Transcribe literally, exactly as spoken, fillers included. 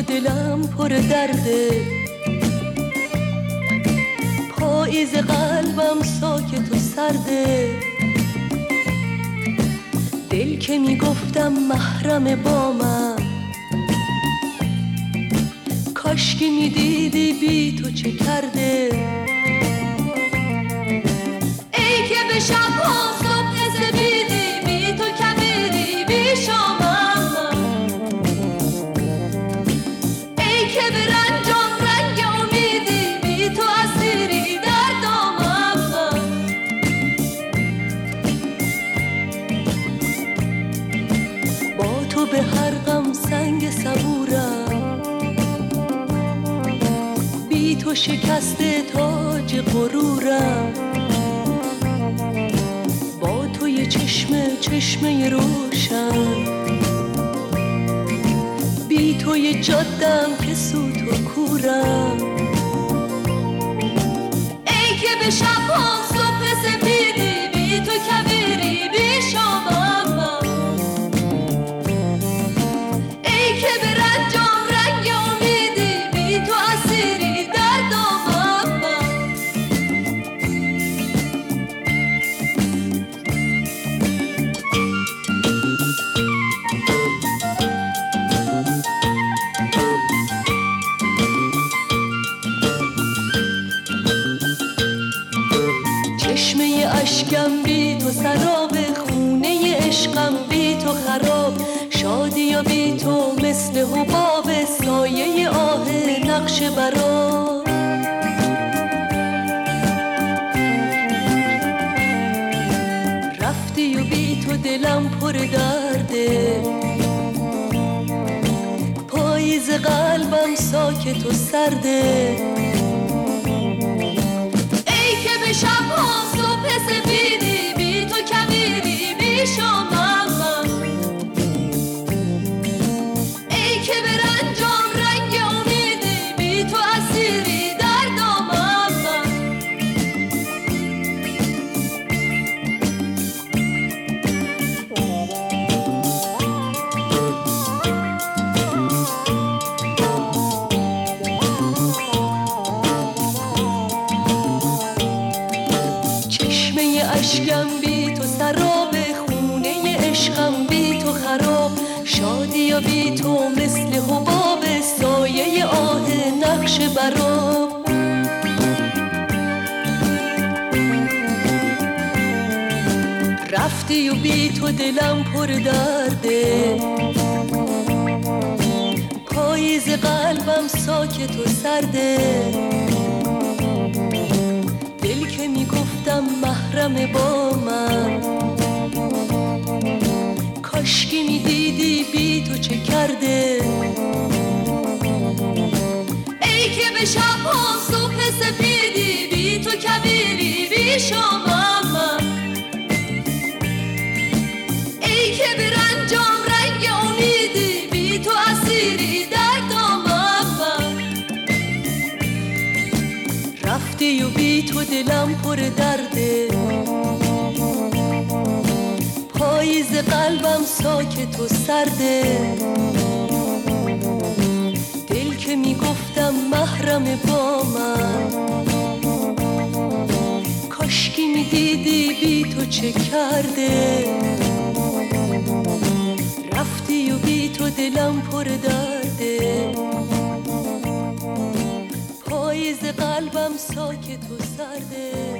تو دلم پر درده، پاییز قلبم ساکت و سرده. دل که میگفتم محرم بامم، کاشکی میدیدی بی تو چه کرده. ای که به شب‌ها صبح سپیدی، بی تو کبیری بی شامم. ای که به رنجام رنگ امیدی، بی تو اسیری در دامم. با تو به هر غم سنگ صبورم، بی تو شکسته تاج غرورم. با تو یه چشمه چشمه روشن، بی تو یه جادم که سوت و کورم. ای که به شب‌ها صبح سپیدی، بی تو کبیری بی شامم. ای که به رنجام رنگ امیدی، بی تو اسیری در دامم. چشمه اشکم بی تو سراب، خونه عشقم بی تو خراب. شادی و بی تو مثل حباب، سایه آه نقش براب. رفتی و بی تو دلم پر درده، پاییز قلبم ساکت و سرده. ای که به شب‌ها صبح سپیدی، بی تو کبیری بی شامم. ای که به رنجام رنگ امیدی، بی تو اسیری در دامم. چشمه اشکم بی تو سراب، خونه عشقم بی تو خراب. شادی و بی تو مثل حباب، سایه آه نقش براب. رفتی و بی تو دلم پر درده، پاییز قلبم ساکت و سرده. دل که میگفتم محرم با من، کاشکی میدیدی بی تو چه کرده. ای که به شب‌ها صبح سپیدی، بی تو کبیری بی شامم. ای که به رنجام رنگ امیدی، بی تو اسیری در دامم. رفتی و بی تو دلم پر درده، پاییز قلبم ساکت و سرده. دل که میگفتم محرم با من، کاشکی میدیدی بی تو چه کرده. رفتی و بی تو دلم پر درده، پاییز قلبم ساکت و سرده.